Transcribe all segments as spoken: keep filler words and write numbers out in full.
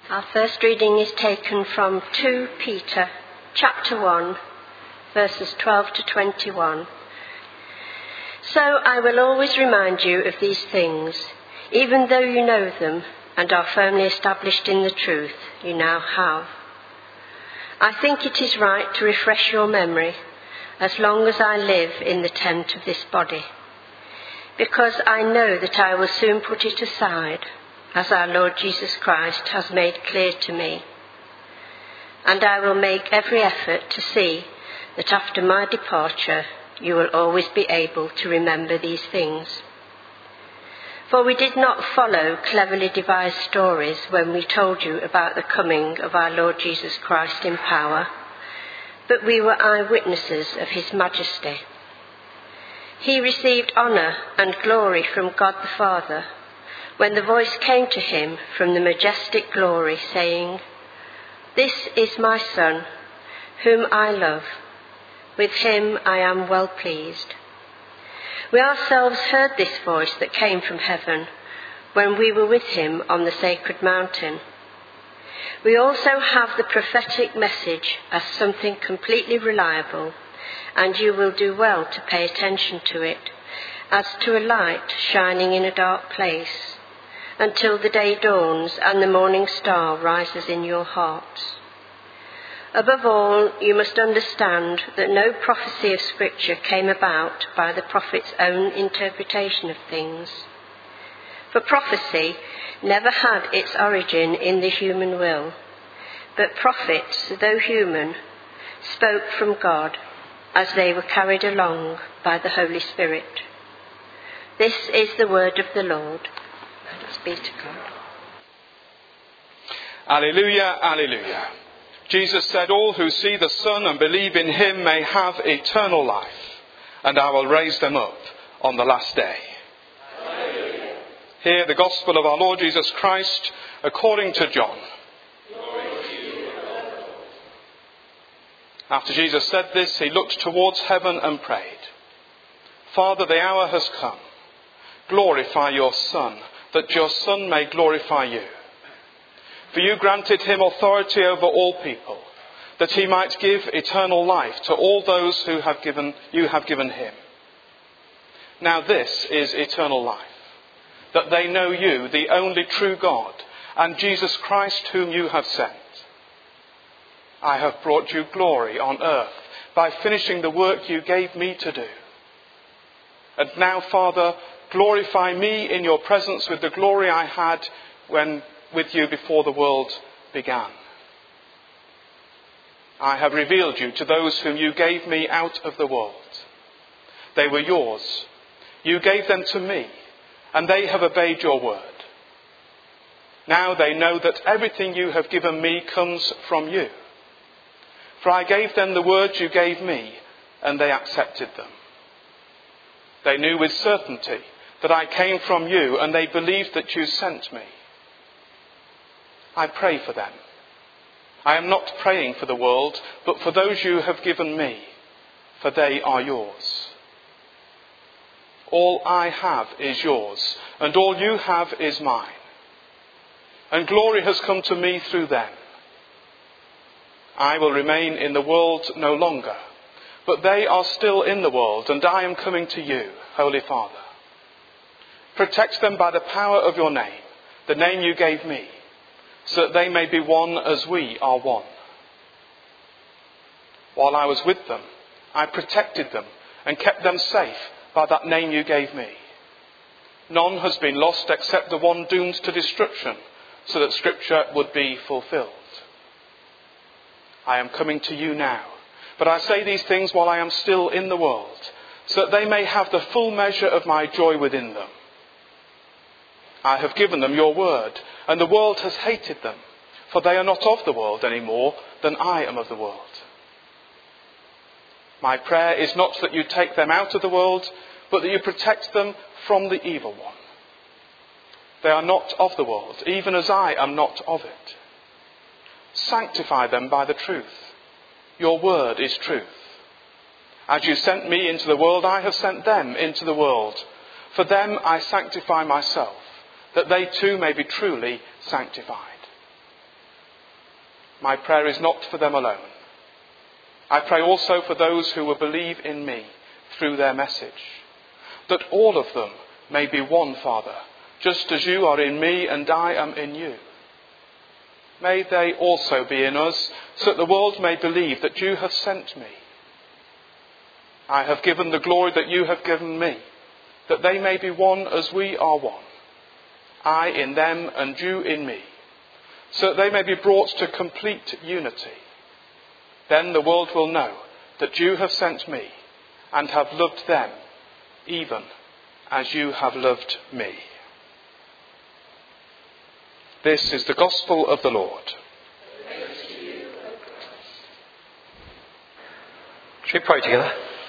Our first reading is taken from Second Peter chapter one, verses twelve to twenty-one. So I will always remind you of these things, even though you know them and are firmly established in the truth you now have. I think it is right to refresh your memory as long as I live in the tent of this body, because I know that I will soon put it aside, as our Lord Jesus Christ has made clear to me. And I will make every effort to see that after my departure you will always be able to remember these things. For we did not follow cleverly devised stories when we told you about the coming of our Lord Jesus Christ in power, but we were eyewitnesses of his majesty. He received honour and glory from God the Father when the voice came to him from the majestic glory, saying, "This is my Son, whom I love. With him I am well pleased." We ourselves heard this voice that came from heaven when we were with him on the sacred mountain. We also have the prophetic message as something completely reliable, and you will do well to pay attention to it, as to a light shining in a dark place, until the day dawns and the morning star rises in your hearts. Above all, you must understand that no prophecy of Scripture came about by the prophet's own interpretation of things. For prophecy never had its origin in the human will, but prophets, though human, spoke from God as they were carried along by the Holy Spirit. This is the word of the Lord. Thanks be to God. Alleluia, alleluia. Jesus said, "All who see the Son and believe in him may have eternal life, and I will raise them up on the last day." Alleluia. Hear the gospel of our Lord Jesus Christ according to John. Glory to you, Lord. After Jesus said this, he looked towards heaven and prayed, "Father, the hour has come. Glorify your Son, that your Son may glorify you. For you granted him authority over all people, that he might give eternal life to all those who have given, you have given him. Now this is eternal life, that they know you, the only true God, and Jesus Christ whom you have sent. I have brought you glory on earth by finishing the work you gave me to do. And now, Father, glorify me in your presence with the glory I had when with you before the world began. I have revealed you to those whom you gave me out of the world. They were yours. You gave them to me, and they have obeyed your word. Now they know that everything you have given me comes from you. For I gave them the words you gave me, and they accepted them. They knew with certainty that I came from you, and they believed that you sent me. I pray for them. I am not praying for the world, but for those you have given me, for they are yours. All I have is yours, and all you have is mine. And glory has come to me through them. I will remain in the world no longer, but they are still in the world, and I am coming to you, Holy Father. Protect them by the power of your name, the name you gave me, so that they may be one as we are one. While I was with them, I protected them and kept them safe by that name you gave me. None has been lost except the one doomed to destruction, so that Scripture would be fulfilled. I am coming to you now, but I say these things while I am still in the world, so that they may have the full measure of my joy within them. I have given them your word, and the world has hated them, for they are not of the world any more than I am of the world. My prayer is not that you take them out of the world, but that you protect them from the evil one. They are not of the world, even as I am not of it. Sanctify them by the truth. Your word is truth. As you sent me into the world, I have sent them into the world. For them I sanctify myself, that they too may be truly sanctified. my prayer is not for them alone. I pray also for those who will believe in me through their message, that all of them may be one, Father, just as you are in me and I am in you. May they also be in us, so that the world may believe that you have sent me. I have given the glory that you have given me, that they may be one as we are one, I in them and you in me, so that they may be brought to complete unity. Then the world will know that you have sent me and have loved them, even as you have loved me. This is the gospel of the Lord. Should we pray together?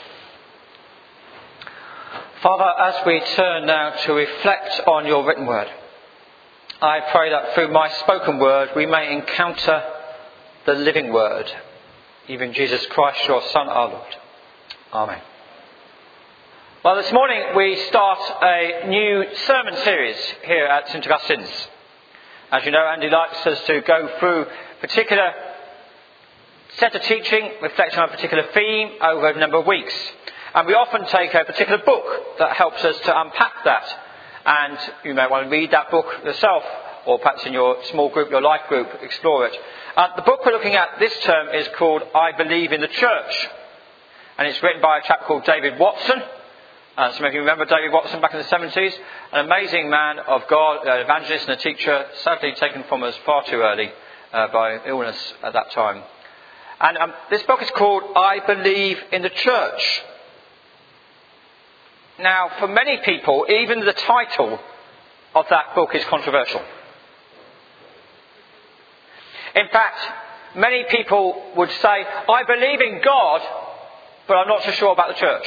Father, as we turn now to reflect on your written word, I pray that through my spoken word we may encounter the living word, even Jesus Christ, your Son, our Lord. Amen. Well, this morning we start a new sermon series here at St Augustine's. As you know, Andy likes us to go through a particular set of teaching, reflecting on a particular theme over a number of weeks. And we often take a particular book that helps us to unpack that. And you may want to read that book yourself, or perhaps in your small group, your life group, explore it. Uh, the book we're looking at this term is called I Believe in the Church. And it's written by a chap called David Watson. Uh, some of you remember David Watson back in the seventies. An amazing man of God, an evangelist and a teacher, sadly taken from us far too early uh, by illness at that time. And um, this book is called I Believe in the Church. Now, for many people, even the title of that book is controversial. In fact, many people would say, I believe in God, but I'm not so sure about the church.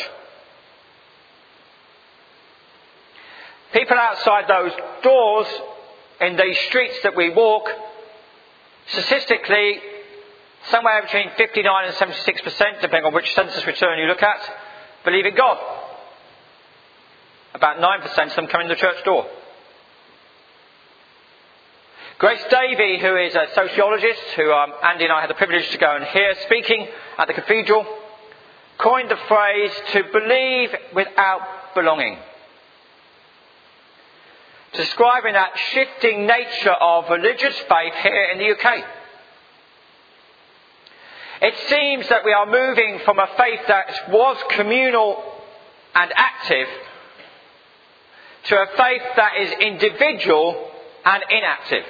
People outside those doors, in these streets that we walk, statistically, somewhere between fifty-nine and seventy-six percent, depending on which census return you look at, believe in God. About nine percent of them come in the church door. Grace Davey, who is a sociologist, who um, Andy and I had the privilege to go and hear speaking at the cathedral, coined the phrase to believe without belonging, describing that shifting nature of religious faith here in the U K. It seems that we are moving from a faith that was communal and active to a faith that is individual and inactive.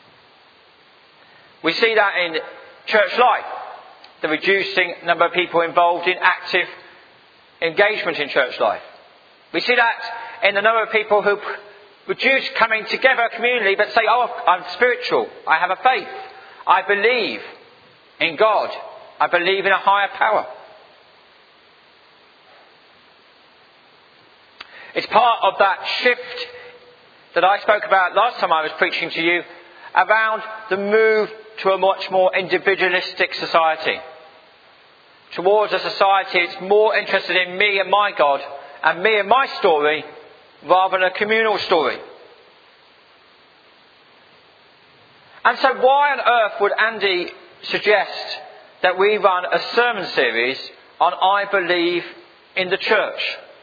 We see that in church life, the reducing number of people involved in active engagement in church life. We see that in the number of people who reduce coming together communally but say, oh, I'm spiritual, I have a faith, I believe in God, I believe in a higher power. It's part of that shift that I spoke about last time I was preaching to you around the move to a much more individualistic society. Towards a society that's more interested in me and my God and me and my story rather than a communal story. And so why on earth would Andy suggest that we run a sermon series on I Believe in the Church?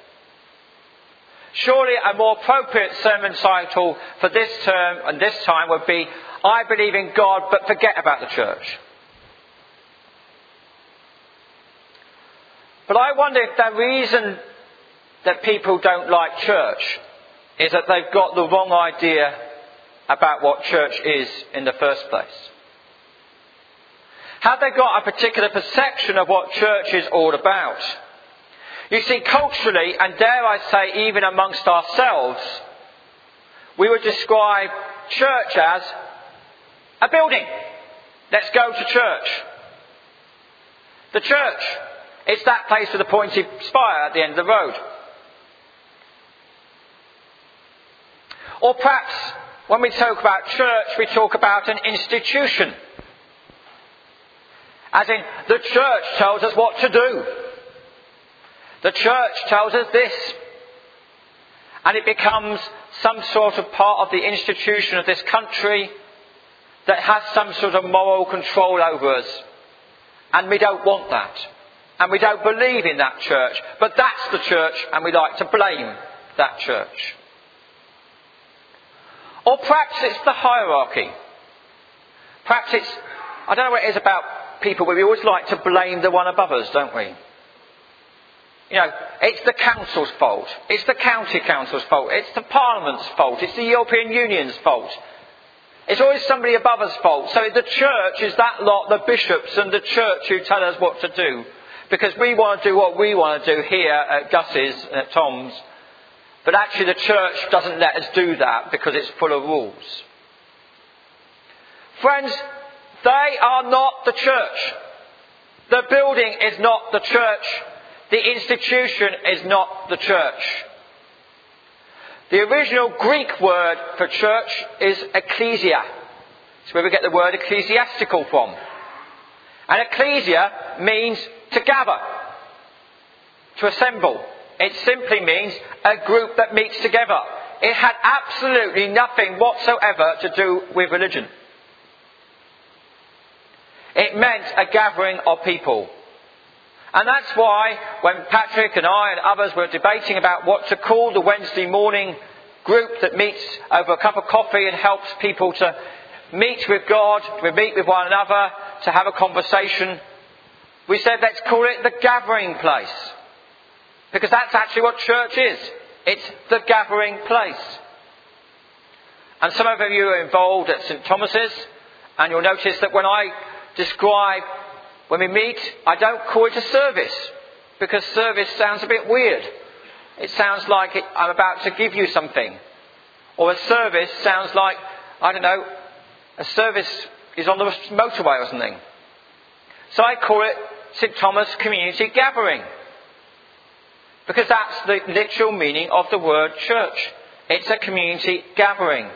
Surely a more appropriate sermon title for this term and this time would be I Believe in God but Forget About the Church. But I wonder if the reason that people don't like church is that they've got the wrong idea about what church is in the first place. Have they got a particular perception of what church is all about? You see, culturally, and dare I say even amongst ourselves, we would describe church as a building. Let's go to church. The church, it's that place with a pointy spire at the end of the road. Or perhaps, when we talk about church, we talk about an institution. As in, the church tells us what to do. The church tells us this. And it becomes some sort of part of the institution of this country, that has some sort of moral control over us. And we don't want that. And we don't believe in that church. But that's the church, and we like to blame that church. Or perhaps it's the hierarchy. Perhaps it's, I don't know what it is about people, but we always like to blame the one above us, don't we? You know, it's the council's fault. It's the county council's fault. It's the Parliament's fault. It's the European Union's fault. It's always somebody above us' fault. So the church is that lot, the bishops and the church who tell us what to do. Because we want to do what we want to do here at Gus's and at Tom's. But actually the church doesn't let us do that because it's full of rules. Friends, they are not the church. The building is not the church. The institution is not the church. The original Greek word for church is ecclesia. It's where we get the word ecclesiastical from. And ecclesia means to gather, to assemble. It simply means a group that meets together. It had absolutely nothing whatsoever to do with religion. It meant a gathering of people. And that's why when Patrick and I and others were debating about what to call the Wednesday morning group that meets over a cup of coffee and helps people to meet with God, to meet with one another, to have a conversation, we said let's call it the gathering place. Because that's actually what church is. It's the gathering place. And some of you are involved at St Thomas's, and you'll notice that when I describe when we meet, I don't call it a service, because service sounds a bit weird. It sounds like it, I'm about to give you something. Or a service sounds like, I don't know, a service is on the motorway or something. So I call it St Thomas Community Gathering. Because that's the literal meaning of the word church. It's a community gathering.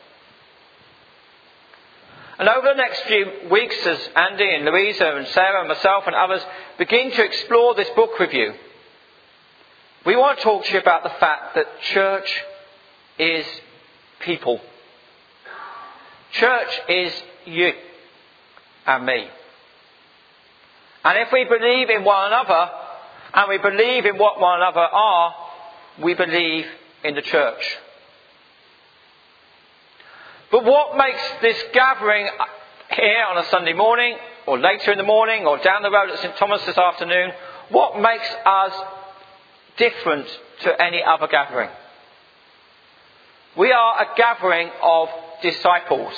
And over the next few weeks, as Andy and Louisa and Sarah and myself and others begin to explore this book with you, we want to talk to you about the fact that church is people. Church is you and me. And if we believe in one another, and we believe in what one another are, we believe in the church. But what makes this gathering here on a Sunday morning, or later in the morning, or down the road at St Thomas this afternoon, what makes us different to any other gathering? We are a gathering of disciples.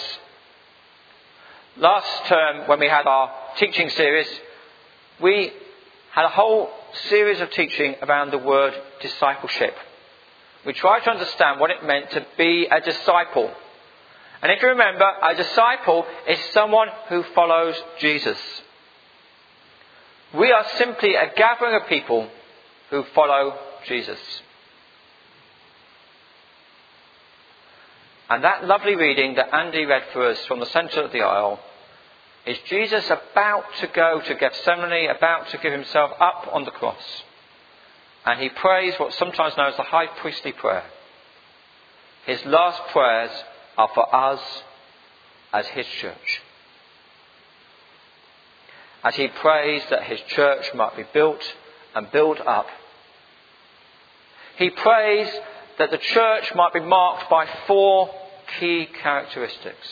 Last term, when we had our teaching series, we had a whole series of teaching around the word discipleship. We tried to understand what it meant to be a disciple. And if you remember, a disciple is someone who follows Jesus. We are simply a gathering of people who follow Jesus. And that lovely reading that Andy read for us from the centre of the aisle is Jesus about to go to Gethsemane, about to give himself up on the cross. And he prays what's sometimes known as the high priestly prayer. His last prayers are for us as his church. As he prays that his church might be built and built up. He prays that the church might be marked by four key characteristics.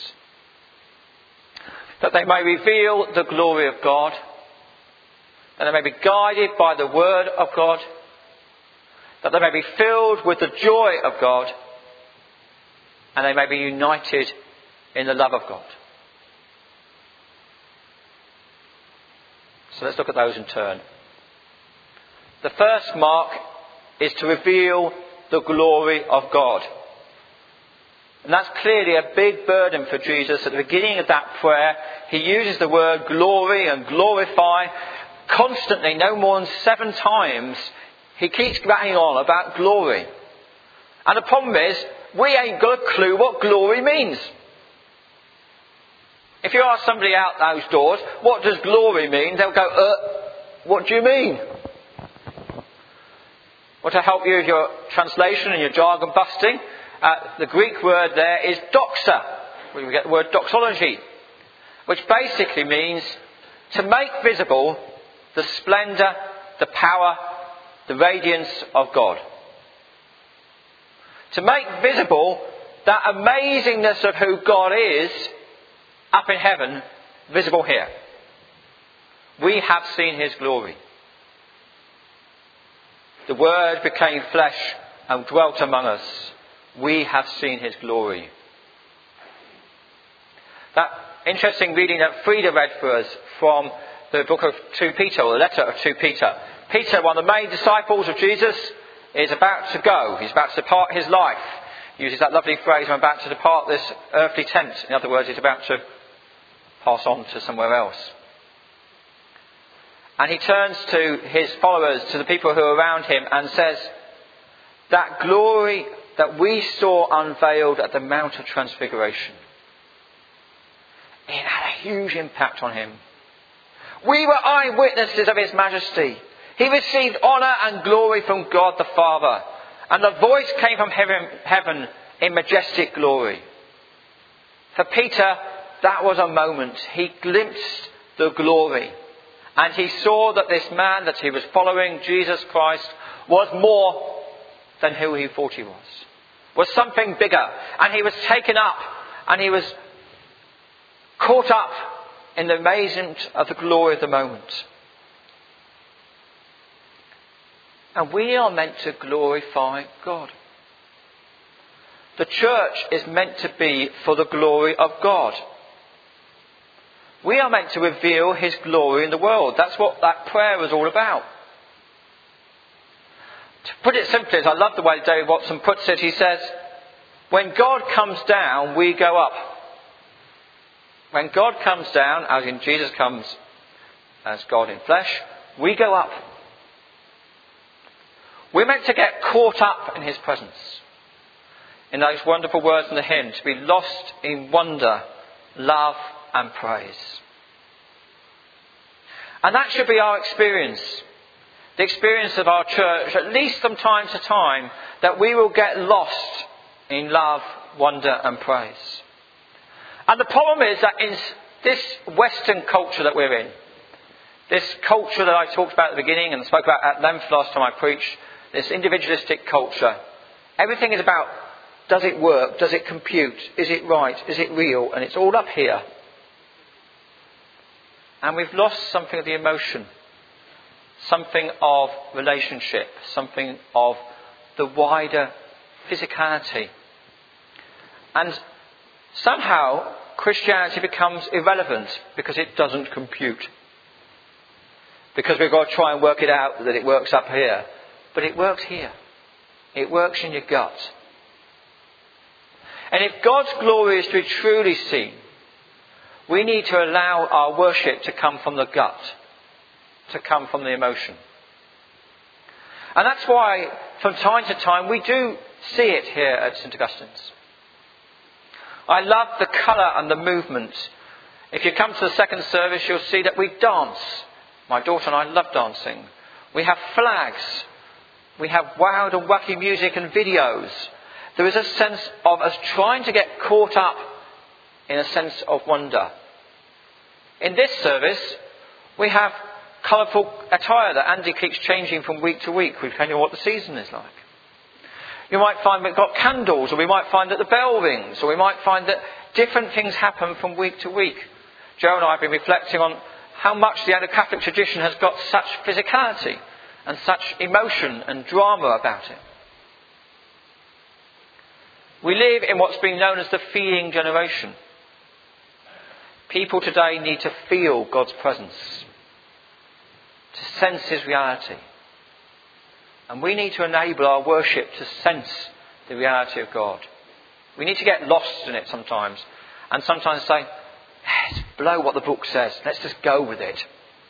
That they may reveal the glory of God. That they may be guided by the word of God. That they may be filled with the joy of God. And they may be united in the love of God. So let's look at those in turn. The first mark is to reveal the glory of God. And that's clearly a big burden for Jesus. At the beginning of that prayer, he uses the word glory and glorify constantly, no more than seven times. He keeps banging on about glory. And the problem is, we ain't got a clue what glory means. If you ask somebody out those doors, what does glory mean? They'll go, uh, what do you mean? Well, to help you with your translation and your jargon busting, uh, the Greek word there is doxa. We get the word doxology which basically means to make visible the splendour, the power, the radiance of God. To make visible that amazingness of who God is up in heaven, visible here. We have seen his glory. The Word became flesh and dwelt among us. We have seen his glory. That interesting reading that Frida read for us from the book of Second Peter, or the letter of Second Peter. Peter, one of the main disciples of Jesus, is about to go. He's about to depart his life. He uses that lovely phrase, I'm about to depart this earthly tent. In other words, he's about to pass on to somewhere else. And he turns to his followers, to the people who are around him, and says, that glory that we saw unveiled at the Mount of Transfiguration, it had a huge impact on him. We were eyewitnesses of his majesty. He received honour and glory from God the Father. And the voice came from heaven, heaven in majestic glory. For Peter, that was a moment. He glimpsed the glory. And he saw that this man that he was following, Jesus Christ, was more than who he thought he was. Was something bigger. And he was taken up and he was caught up in the amazement of the glory of the moment. And we are meant to glorify God. The church is meant to be for the glory of God. We are meant to reveal his glory in the world. That's what that prayer was all about. To put it simply, as I love the way David Watson puts it, he says, when God comes down, we go up. When God comes down, as in Jesus comes as God in flesh, we go up. We're meant to get caught up in his presence. In those wonderful words in the hymn, to be lost in wonder, love and praise. And that should be our experience. The experience of our church, at least from time to time, that we will get lost in love, wonder and praise. And the problem is that in this Western culture that we're in, this culture that I talked about at the beginning and spoke about at length last time I preached, this individualistic culture, everything is about, does it work? Does it compute? Is it right? Is it real? And it's all up here. And we've lost something of the emotion, something of relationship, something of the wider physicality. And somehow Christianity becomes irrelevant because it doesn't compute. Because we've got to try and work it out that it works up here. But it works here. It works in your gut. And if God's glory is to be truly seen, we need to allow our worship to come from the gut, to come from the emotion. And that's why, from time to time, we do see it here at St Augustine's. I love the colour and the movement. If you come to the second service, you'll see that we dance. My daughter and I love dancing. We have flags. We have wild and wacky music and videos. There is a sense of us trying to get caught up in a sense of wonder. In this service, we have colourful attire that Andy keeps changing from week to week, depending on what the season is like. You might find we've got candles, or we might find that the bell rings, or we might find that different things happen from week to week. Joe and I have been reflecting on how much the Anglo-Catholic tradition has got such physicality and such emotion and drama about it. We live in what's been known as the feeling generation. People today need to feel God's presence, to sense his reality. And we need to enable our worship to sense the reality of God. We need to get lost in it sometimes, and sometimes say, let's blow what the book says, let's just go with it.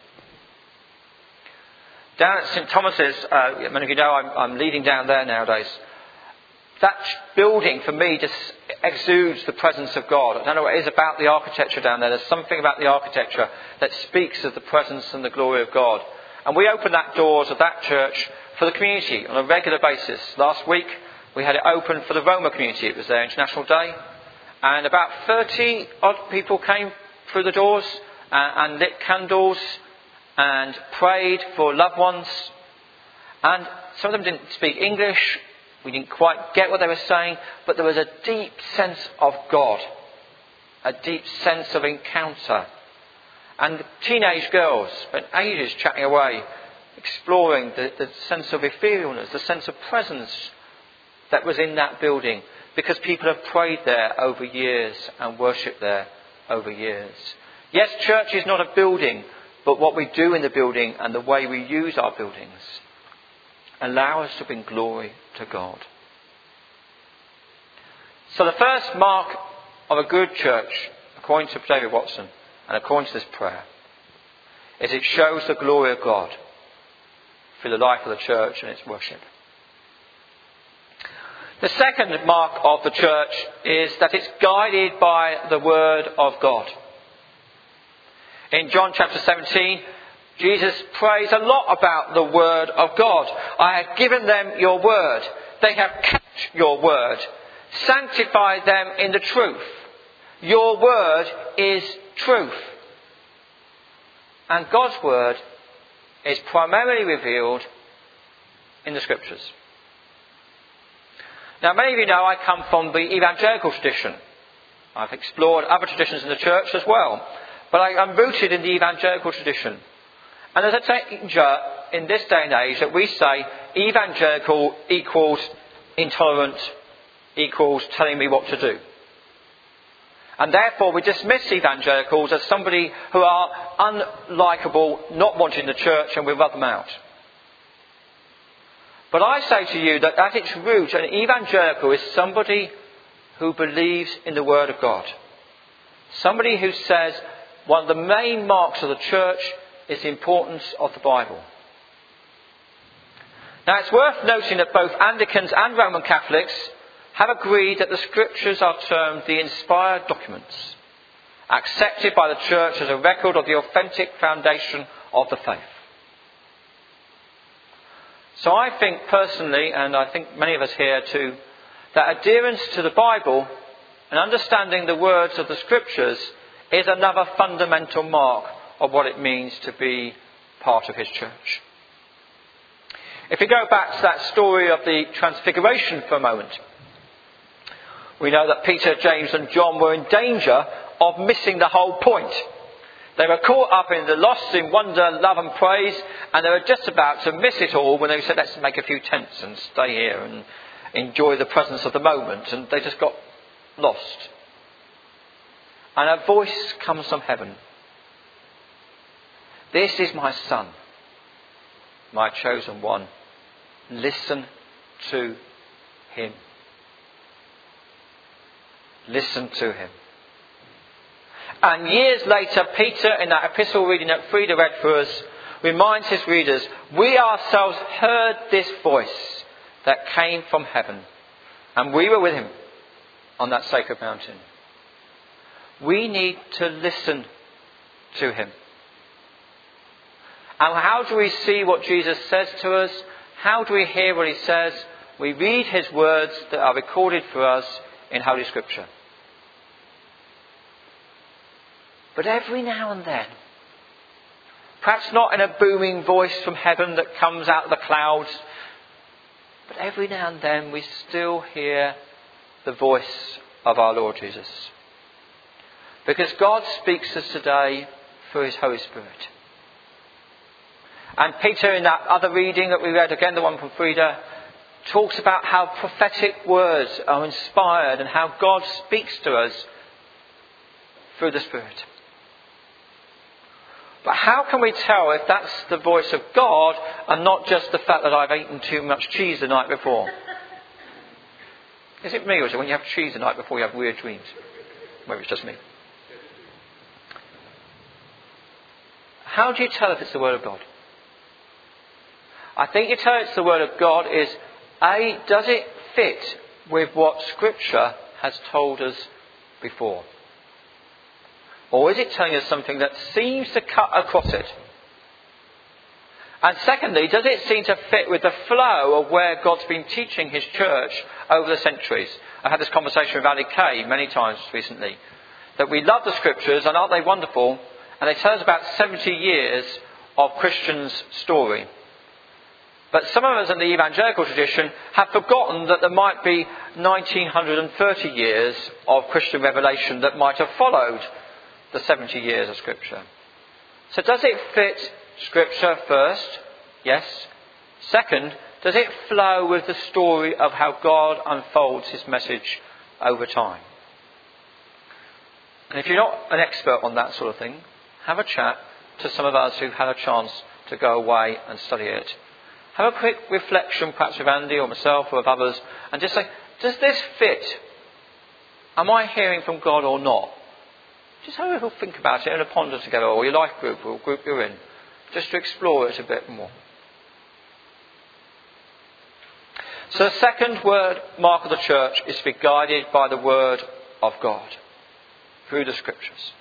Down at St Thomas's, uh, many of you know I'm, I'm leading down there nowadays. That building for me just exudes the presence of God. I don't know what it is about the architecture down there. There's something about the architecture that speaks of the presence and the glory of God. And we open that doors of that church for the community on a regular basis. Last week we had it open for the Roma community. It was their International Day. And about thirty odd people came through the doors and, and lit candles and prayed for loved ones. And some of them didn't speak English. We didn't quite get what they were saying. But there was a deep sense of God. A deep sense of encounter. And the teenage girls spent ages chatting away, exploring the, the sense of etherealness, the sense of presence that was in that building. Because people have prayed there over years and worshipped there over years. Yes, church is not a building, but what we do in the building and the way we use our buildings allow us to bring glory to God. So the first mark of a good church, according to David Watson and according to this prayer, is it shows the glory of God through the life of the church and its worship. The second mark of the church is that it's guided by the Word of God. In John chapter seventeen, Jesus prays a lot about the Word of God. I have given them your Word. They have kept your Word. Sanctify them in the truth. Your Word is truth. And God's Word is primarily revealed in the Scriptures. Now, many of you know I come from the evangelical tradition. I've explored other traditions in the church as well. But I, I'm rooted in the evangelical tradition. And there's a danger in this day and age that we say evangelical equals intolerant, equals telling me what to do. And therefore we dismiss evangelicals as somebody who are unlikable, not wanting the church, and we rub them out. But I say to you that at its root, an evangelical is somebody who believes in the Word of God. Somebody who says one of the main marks of the church is the importance of the Bible. Now it's worth noting that both Anglicans and Roman Catholics have agreed that the Scriptures are termed the inspired documents, accepted by the church as a record of the authentic foundation of the faith. So I think personally, and I think many of us here too, that adherence to the Bible and understanding the words of the Scriptures is another fundamental mark of what it means to be part of His church. If we go back to that story of the Transfiguration for a moment, we know that Peter, James and John were in danger of missing the whole point. They were caught up in the lost in wonder, love and praise, and they were just about to miss it all when they said, let's make a few tents and stay here and enjoy the presence of the moment. And they just got lost. And a voice comes from heaven. This is my Son, my chosen one. Listen to him. Listen to him. And years later, Peter, in that epistle reading that Frida read for us, reminds his readers, we ourselves heard this voice that came from heaven, and we were with him on that sacred mountain. We need to listen to him. And how do we see what Jesus says to us? How do we hear what he says? We read his words that are recorded for us in Holy Scripture. But every now and then, perhaps not in a booming voice from heaven that comes out of the clouds, but every now and then we still hear the voice of our Lord Jesus. Because God speaks to us today through his Holy Spirit. And Peter, in that other reading that we read, again the one from Frida, talks about how prophetic words are inspired and how God speaks to us through the Spirit. But how can we tell if that's the voice of God and not just the fact that I've eaten too much cheese the night before? Is it me, or is it when you have cheese the night before you have weird dreams? Maybe it's just me. How do you tell if it's the Word of God? I think you tell it's the Word of God is, A, does it fit with what Scripture has told us before? Or is it telling us something that seems to cut across it? And secondly, does it seem to fit with the flow of where God's been teaching his church over the centuries? I've had this conversation with Ali Kay many times recently. that we love the Scriptures and aren't they wonderful? And they tell us about seventy years of Christians' story. But some of us in the evangelical tradition have forgotten that there might be one thousand nine hundred thirty years of Christian revelation that might have followed the seventy years of Scripture. So does it fit Scripture first? Yes. Second, does it flow with the story of how God unfolds his message over time? And if you're not an expert on that sort of thing, have a chat to some of us who've had a chance to go away and study it. Have a quick reflection, perhaps with Andy or myself or with others, and just say, does this fit? Am I hearing from God or not? Just have a little think about it and a ponder together, or your life group or group you're in, just to explore it a bit more. So the second word mark of the church is to be guided by the word of God through the Scriptures.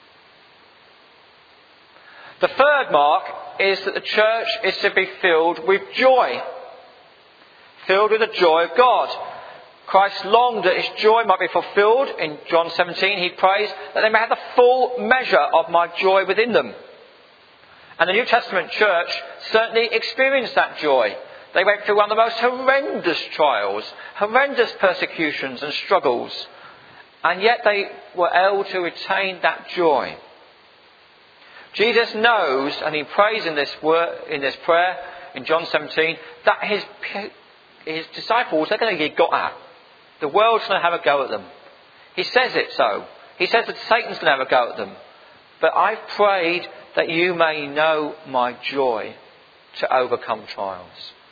The third mark is that the church is to be filled with joy. Filled with the joy of God. Christ longed that his joy might be fulfilled. In John seventeen he prays that they may have the full measure of my joy within them. And the New Testament church certainly experienced that joy. They went through one of the most horrendous trials, horrendous persecutions and struggles. And yet they were able to retain that joy. Jesus knows, and he prays in this word, in this prayer, in John seventeen, that his, his disciples, they're going to get got at. The world's going to have a go at them. He says it so. He says that Satan's going to have a go at them. But I've prayed that you may know my joy to overcome trials.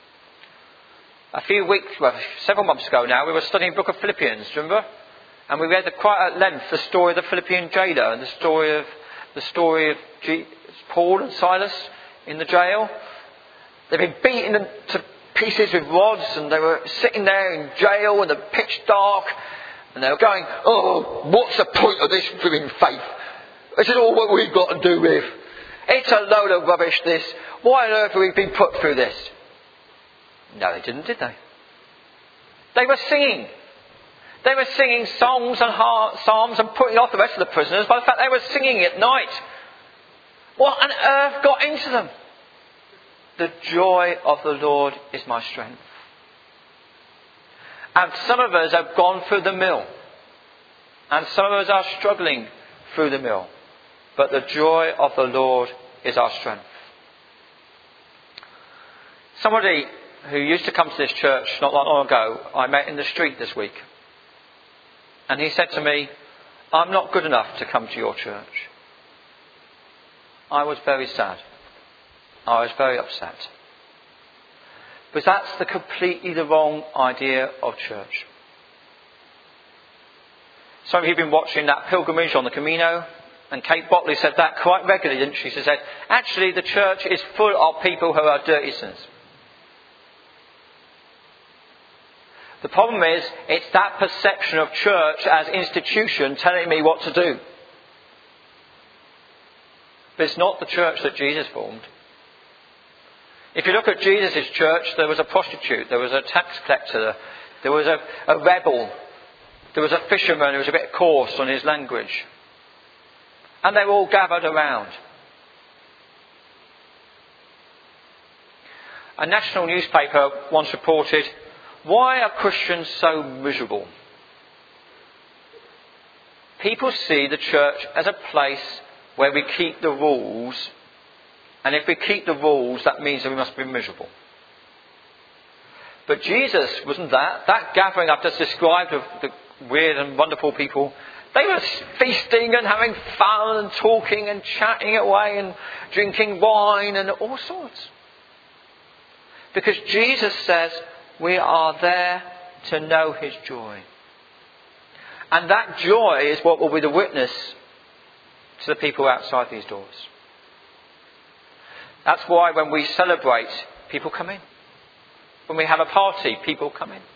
A few weeks, well, several months ago now, we were studying the book of Philippians, remember? And we read the, quite at length the story of the Philippian jailer and the story of the story of G- Paul and Silas in the jail. They've been beaten to pieces with rods, and they were sitting there in jail in the pitch dark, and they were going, "Oh, what's the point of this living faith? This is all what we've got to do with. It's a load of rubbish, this. Why on earth have we been put through this?" No, they didn't, did they? They were singing. They were singing songs and psalms and putting off the rest of the prisoners by the fact they were singing at night. What on earth got into them? The joy of the Lord is my strength. And some of us have gone through the mill. And some of us are struggling through the mill. But the joy of the Lord is our strength. Somebody who used to come to this church not long ago, I met in the street this week. And he said to me, "I'm not good enough to come to your church." I was very sad. I was very upset. Because that's the completely the wrong idea of church. Some of you have been watching that pilgrimage on the Camino, and Kate Botley said that quite regularly, didn't she? She said, actually the church is full of people who are dirty sinners. The problem is, it's that perception of church as institution telling me what to do. But it's not the church that Jesus formed. If you look at Jesus' church, there was a prostitute, there was a tax collector, there was a, a rebel, there was a fisherman who was a bit coarse on his language. And they were all gathered around. A national newspaper once reported, "Why are Christians so miserable?" People see the church as a place where we keep the rules, and if we keep the rules, that means that we must be miserable. But Jesus wasn't that. That gathering I've just described of the weird and wonderful people, they were feasting and having fun and talking and chatting away and drinking wine and all sorts. Because Jesus says, we are there to know his joy. And that joy is what will be the witness to the people outside these doors. That's why when we celebrate, people come in. When we have a party, people come in.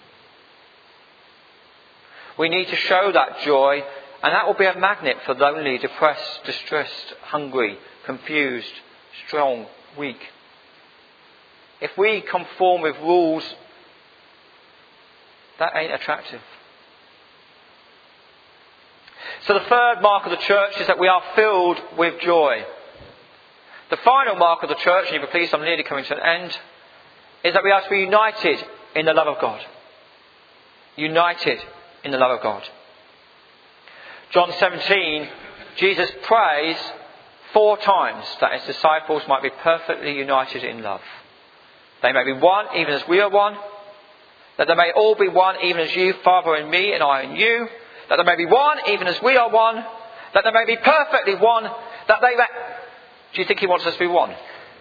We need to show that joy, and that will be a magnet for lonely, depressed, distressed, hungry, confused, strong, weak. If we conform with rules, that ain't attractive. So the third mark of the church is that we are filled with joy. The final mark of the church, and if you're pleased, I'm nearly coming to an end, is that we are to be united in the love of God. United in the love of God. John seventeen, Jesus prays four times that his disciples might be perfectly united in love. They may be one, even as we are one. That they may all be one, even as you, Father, in me, and I in you. That they may be one, even as we are one. That they may be perfectly one. That they may... Do you think he wants us to be one?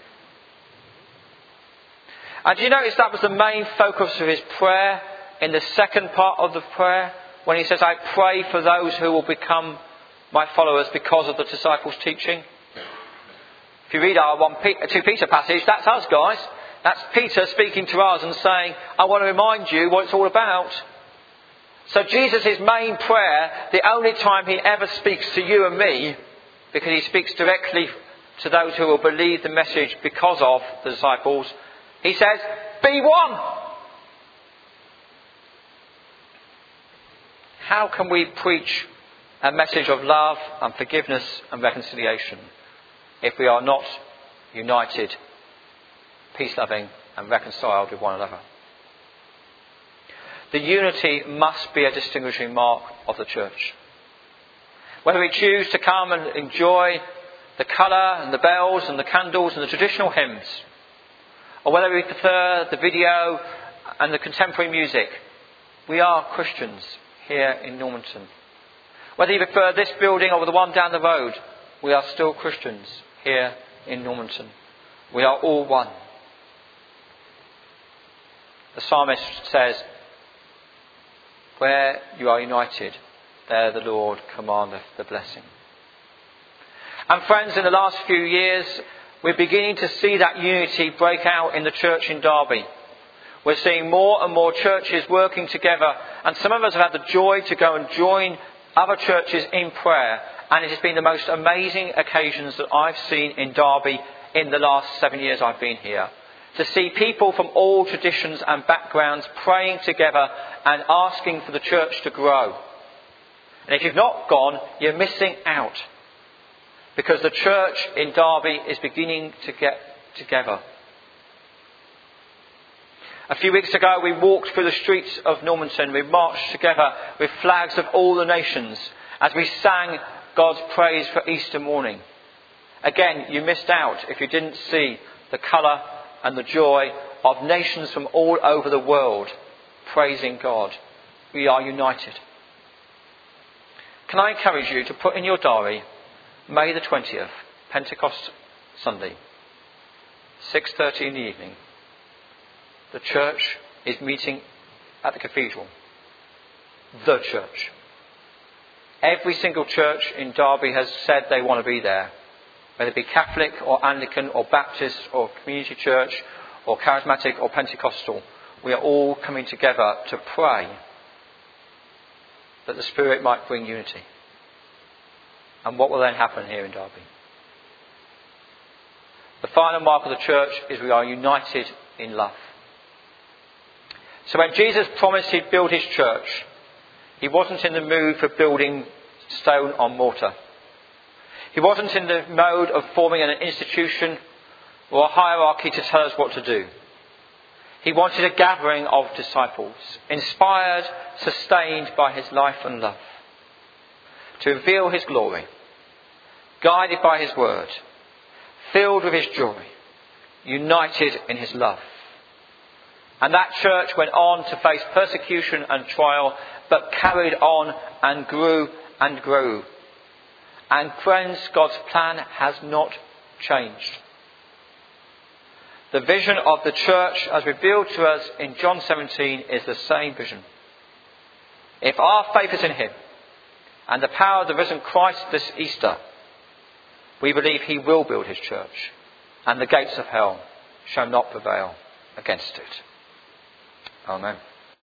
And do you notice that was the main focus of his prayer in the second part of the prayer? When he says, I pray for those who will become my followers because of the disciples' teaching. If you read our one Peter, two Peter passage, that's us, guys. That's Peter speaking to us and saying, I want to remind you what it's all about. So Jesus' main prayer, the only time he ever speaks to you and me, because he speaks directly to those who will believe the message because of the disciples, he says, be one. How can we preach a message of love and forgiveness and reconciliation if we are not united, peace-loving and reconciled with one another? The unity must be a distinguishing mark of the church. Whether we choose to come and enjoy the colour and the bells and the candles and the traditional hymns, or whether we prefer the video and the contemporary music, we are Christians here in Normanton. Whether you prefer this building or the one down the road, we are still Christians here in Normanton. We are all one. The psalmist says, where you are united, there the Lord commandeth the blessing. And friends, in the last few years, we're beginning to see that unity break out in the church in Derby. We're seeing more and more churches working together, and some of us have had the joy to go and join other churches in prayer, and it has been the most amazing occasions that I've seen in Derby in the last seven years I've been here. To see people from all traditions and backgrounds praying together and asking for the church to grow. And if you've not gone, you're missing out. Because the church in Derby is beginning to get together. A few weeks ago we walked through the streets of Normanton. We marched together with flags of all the nations as we sang God's praise for Easter morning. Again, you missed out if you didn't see the colour and the joy of nations from all over the world praising God. We are united. Can I encourage you to put in your diary May the twentieth, Pentecost Sunday, six thirty in the evening. The church is meeting at the cathedral. The church. Every single church in Derby has said they want to be there. Whether it be Catholic or Anglican or Baptist or Community Church or Charismatic or Pentecostal, we are all coming together to pray that the Spirit might bring unity. And what will then happen here in Derby? The final mark of the church is we are united in love. So when Jesus promised he'd build his church, he wasn't in the mood for building stone on mortar. He wasn't in the mode of forming an institution or a hierarchy to tell us what to do. He wanted a gathering of disciples, inspired, sustained by his life and love, to reveal his glory, guided by his word, filled with his joy, united in his love. And that church went on to face persecution and trial, but carried on and grew and grew. And friends, God's plan has not changed. The vision of the church as revealed to us in John seventeen is the same vision. If our faith is in him and the power of the risen Christ this Easter, we believe he will build his church, and the gates of hell shall not prevail against it. Amen.